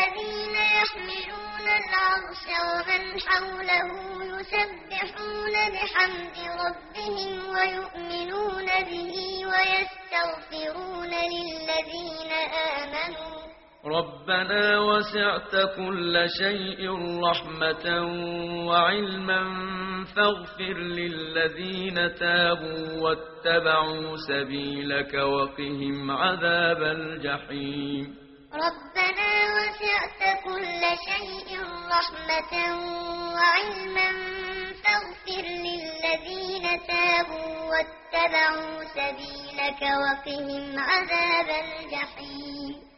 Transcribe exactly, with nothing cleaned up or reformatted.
الذين يحملون العرش ومن حوله يسبحون بحمد ربهم ويؤمنون به ويستغفرون للذين آمنوا ربنا وسعت كل شيء رحمة وعلما فاغفر للذين تابوا واتبعوا سبيلك وقهم عذاب الجحيم ربنا وسعت كل شيء رحمة وعلما فاغفر للذين تابوا واتبعوا سبيلك وقهم عذاب الجحيم